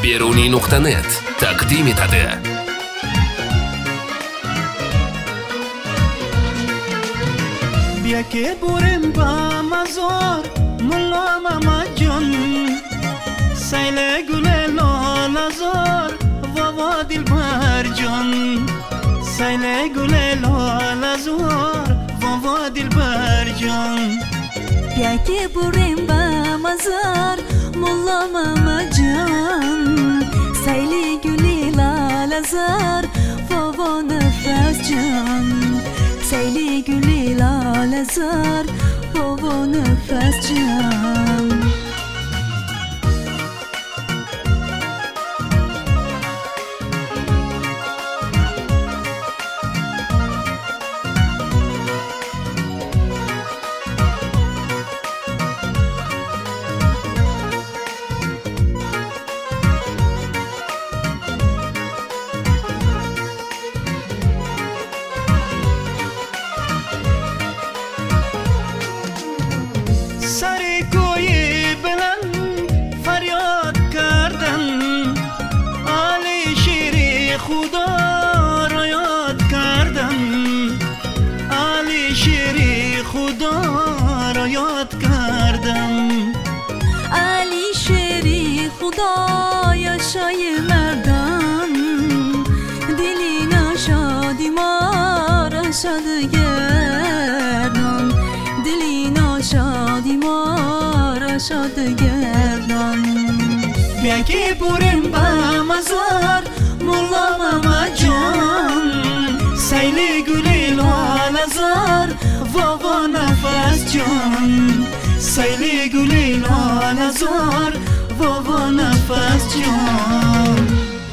بروني.نت تقديم تده بیا که بریم با مزار ملا محمد جان سیل گل لال زار و دلبر جان سیل گل لال زار و دلبر جان بیا که بریم با مزار ملا محمد جان سیل گل لال زار و نفس جان سیل گل لال زار و نفس جان سر کوی بلند فریاد کردن آل شیر خدا را یاد کردن آل شیر خدا را یاد کردن علی شیری خدا یاشای مردان دلی ناشادی ما را شاد گردان دلی ناشادی ما را شاد گردان بیا که بریم با مزار ملا محمد جان سیل گل لال زار و نفس جان سیل گل لال زار و نفس جان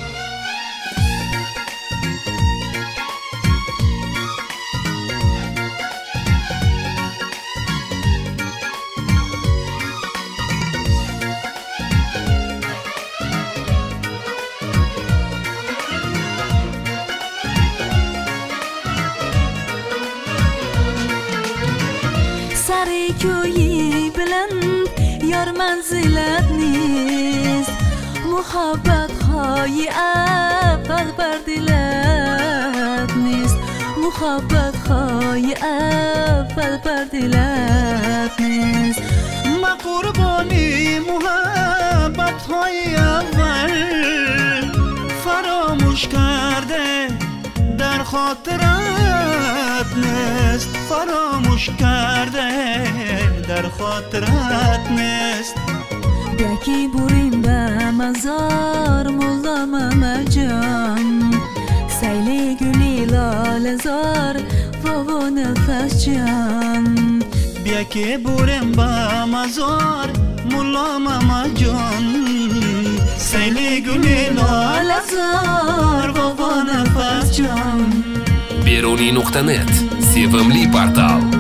سر کوی بلند یار منزلت نیست محبت های اول بر دلت نیست محبت های اول بر دلت نیست ما قربانی محبت های اول فراموش کرده در خاطرت نیست فراموش کرده در خاطرت نیست بیا که بریم به مزار ملا محمد جان سیل گلی لال زار و نفس جان بیا که بریم با مزار ملا محمد جان سیل گلی لال زار و نفس جان بروني.نت Севамли портал.